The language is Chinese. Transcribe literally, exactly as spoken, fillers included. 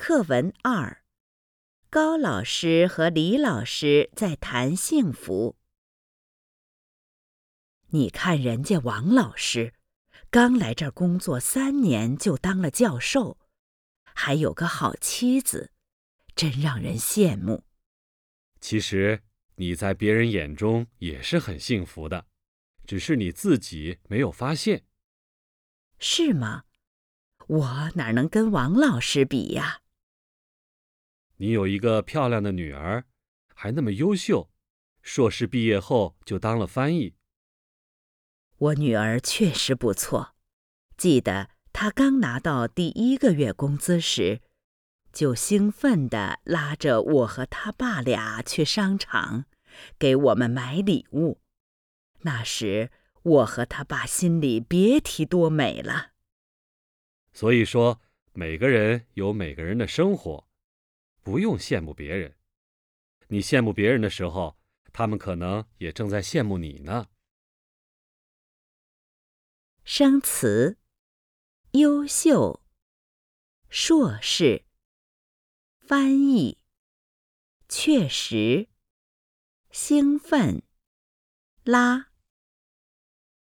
课文二，高老师和李老师在谈幸福。你看人家王老师，刚来这儿工作三年就当了教授，还有个好妻子，真让人羡慕。 其实你在别人眼中也是很幸福的，只是你自己没有发现。 是吗？我哪能跟王老师比呀？ 你有一个漂亮的女儿，还那么优秀，硕士毕业后就当了翻译。 我女儿确实不错，记得她刚拿到第一个月工资时，就兴奋地拉着我和她爸俩去商场，给我们买礼物。那时我和她爸心里别提多美了。 所以说，每个人有每个人的生活，不用羡慕别人。你羡慕别人的时候，他们可能也正在羡慕你呢。 生词：优秀、硕士、翻译、确实、兴奋、拉。